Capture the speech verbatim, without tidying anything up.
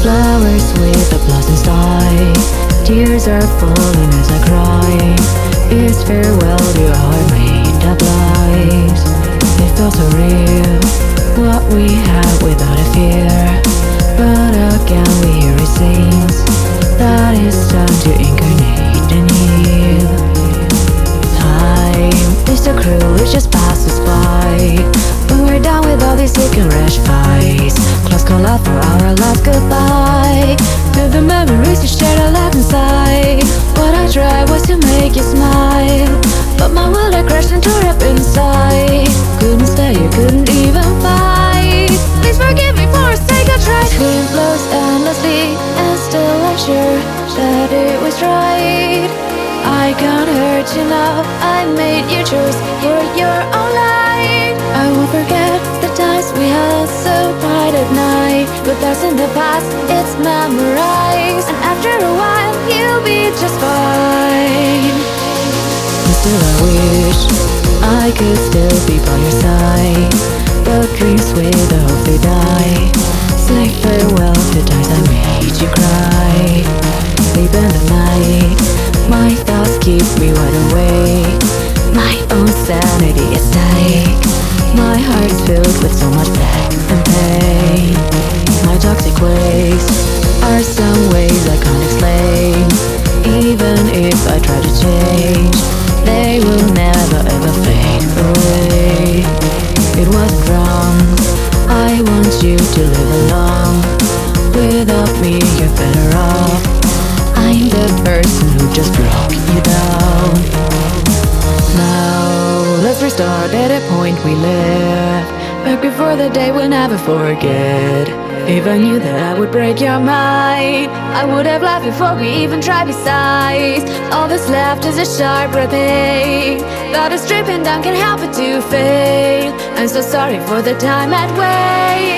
Flowers with a blossom style. Tears are falling as I cry. It's farewell to our made up lives. It felt so real, what we had without a fear. But again we hear it sings that it's time to incarnate and heal. Time is so cruel, it just passes by. When we're done with all these sick and rash fights, close call out for our last goodbye. To the memories we shared a lot inside. What I tried was to make you smile, but my world had crashed and tore up inside. Couldn't stay, you couldn't even fight. Please forgive me for a sake I tried. Wind blows endlessly, and still I'm sure that it was right. I can't hurt you now, I made you choose for your own life. I won't forget the times we had so bright at night, but that's in the past, it's memorized. And after a while, you'll be just fine. But still I wish I could still be by your side, but dreams with a hope they die. Say farewell to times I made you cry. Sleep in the night, my thoughts keep me wide awake. My own sanity at stake. My heart's filled with so much black and pain. My toxic ways are some ways I can't explain. Even if I try to change, they will never ever fade away. It wasn't wrong, I want you to live along. Without me you're better off. I'm the person who just broke you down. Now let's restart at a point we left, back before the day we'll never forget. If I knew that I would break your mind, I would have laughed before we even tried besides. All that's left is a sharp pain that is stripping down, can't help it to fade. I'm so sorry for the time I'd wasted.